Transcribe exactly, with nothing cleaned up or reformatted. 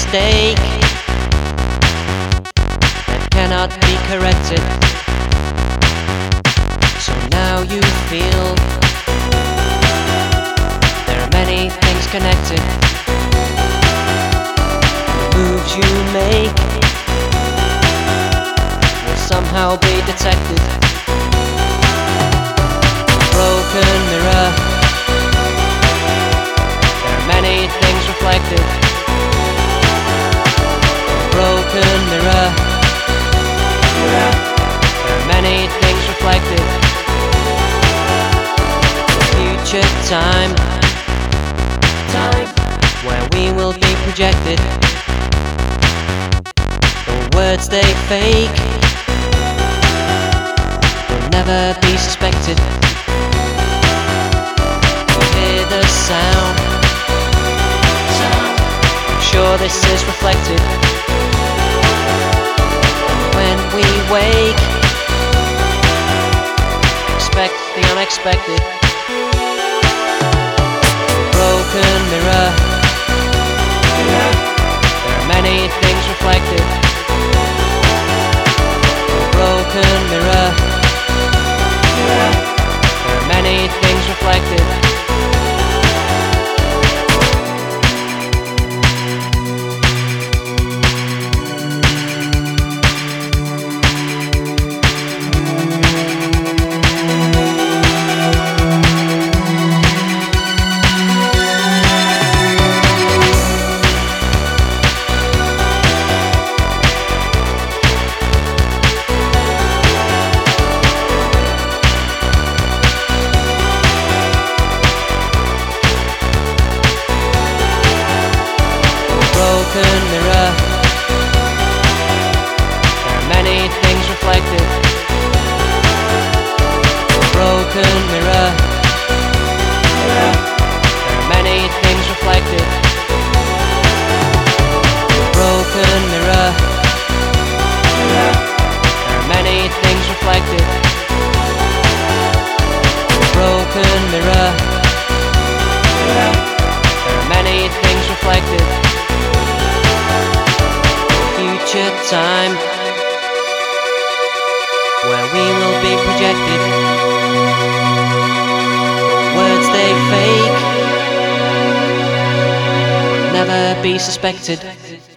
mistake that cannot be corrected. So now you feel there are many things connected. The moves you make will somehow be detected. Broken mirror, there are many things reflected. Broken mirror, there are many things reflected. Future time, time where we will be projected. The words they fake will never be suspected. You hear the sound, sound. I'm sure this is reflected. When we wake, expect the unexpected. Broken mirror, there are many things reflected. Broken mirror, there are many things reflected. Broken mirror, there are many things reflected. Broken mirror, there are many things reflected. Broken mirror, there are many things reflected. Broken mirror, there are many things reflected. Future time where we will be projected. The words they fake will never be suspected.